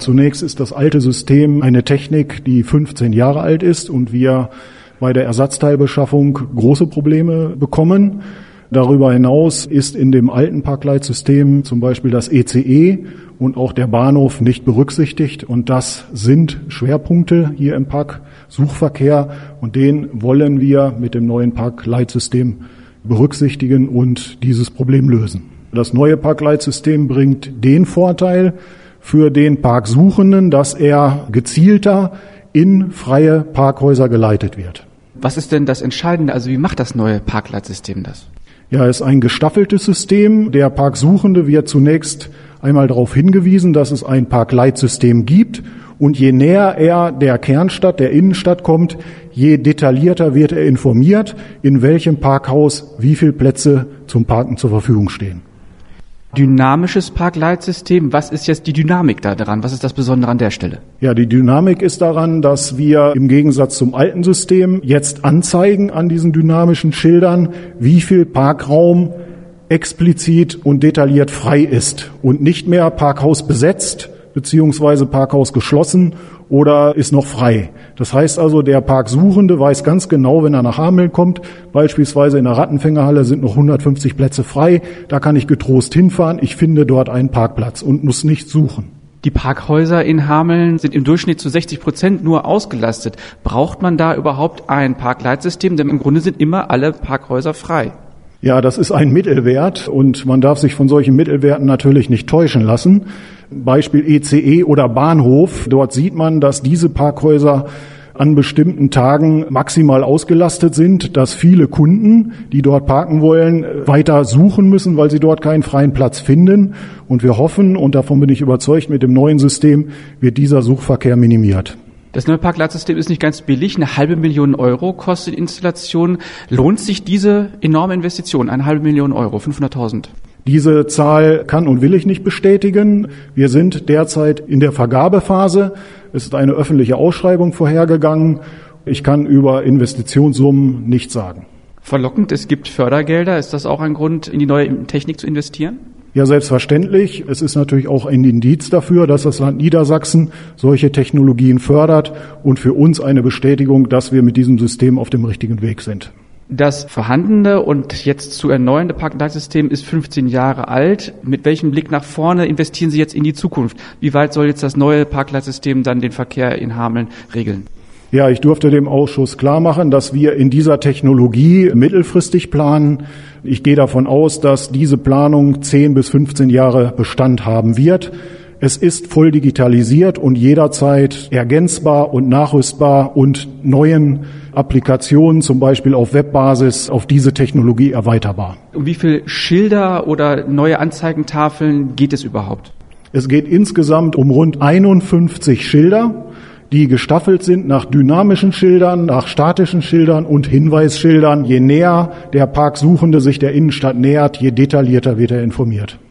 zunächst ist das alte System eine Technik, die 15 Jahre alt ist und wir bei der Ersatzteilbeschaffung große Probleme bekommen. Darüber hinaus ist in dem alten Parkleitsystem zum Beispiel das ECE und auch der Bahnhof nicht berücksichtigt. Und das sind Schwerpunkte hier im Parksuchverkehr. Und den wollen wir mit dem neuen Parkleitsystem berücksichtigen und dieses Problem lösen. Das neue Parkleitsystem bringt den Vorteil für den Parksuchenden, dass er gezielter in freie Parkhäuser geleitet wird. Was ist denn das Entscheidende? Also wie macht das neue Parkleitsystem das? Ja, es ist ein gestaffeltes System. Der Parksuchende wird zunächst einmal darauf hingewiesen, dass es ein Parkleitsystem gibt. Und je näher er der Kernstadt, der Innenstadt kommt, je detaillierter wird er informiert, in welchem Parkhaus wie viele Plätze zum Parken zur Verfügung stehen. Dynamisches Parkleitsystem, was ist jetzt die Dynamik da dran? Was ist das Besondere an der Stelle? Ja, die Dynamik ist daran, dass wir im Gegensatz zum alten System jetzt anzeigen an diesen dynamischen Schildern, wie viel Parkraum explizit und detailliert frei ist und nicht mehr Parkhaus besetzt beziehungsweise Parkhaus geschlossen oder ist noch frei. Das heißt also, der Parksuchende weiß ganz genau, wenn er nach Hameln kommt, beispielsweise in der Rattenfängerhalle sind noch 150 Plätze frei, da kann ich getrost hinfahren, ich finde dort einen Parkplatz und muss nicht suchen. Die Parkhäuser in Hameln sind im Durchschnitt zu 60% nur ausgelastet. Braucht man da überhaupt ein Parkleitsystem? Denn im Grunde sind immer alle Parkhäuser frei. Ja, das ist ein Mittelwert und man darf sich von solchen Mittelwerten natürlich nicht täuschen lassen. Beispiel ECE oder Bahnhof. Dort sieht man, dass diese Parkhäuser an bestimmten Tagen maximal ausgelastet sind, dass viele Kunden, die dort parken wollen, weiter suchen müssen, weil sie dort keinen freien Platz finden. Und wir hoffen, und davon bin ich überzeugt, mit dem neuen System wird dieser Suchverkehr minimiert. Das neue Parkleitsystem ist nicht ganz billig. 500.000 Euro kostet die Installation. Lohnt sich diese enorme Investition? 500.000 Euro, 500.000? Diese Zahl kann und will ich nicht bestätigen. Wir sind derzeit in der Vergabephase. Es ist eine öffentliche Ausschreibung vorhergegangen. Ich kann über Investitionssummen nichts sagen. Verlockend, es gibt Fördergelder. Ist das auch ein Grund, in die neue Technik zu investieren? Ja, selbstverständlich. Es ist natürlich auch ein Indiz dafür, dass das Land Niedersachsen solche Technologien fördert und für uns eine Bestätigung, dass wir mit diesem System auf dem richtigen Weg sind. Das vorhandene und jetzt zu erneuernde Parkleitsystem ist 15 Jahre alt. Mit welchem Blick nach vorne investieren Sie jetzt in die Zukunft? Wie weit soll jetzt das neue Parkleitsystem dann den Verkehr in Hameln regeln? Ja, ich durfte dem Ausschuss klar machen, dass wir in dieser Technologie mittelfristig planen. Ich gehe davon aus, dass diese Planung 10 bis 15 Jahre Bestand haben wird. Es ist voll digitalisiert und jederzeit ergänzbar und nachrüstbar und neuen Applikationen, zum Beispiel auf Webbasis, auf diese Technologie erweiterbar. Um wie viele Schilder oder neue Anzeigentafeln geht es überhaupt? Es geht insgesamt um rund 51 Schilder, die gestaffelt sind nach dynamischen Schildern, nach statischen Schildern und Hinweisschildern. Je näher der Parksuchende sich der Innenstadt nähert, je detaillierter wird er informiert.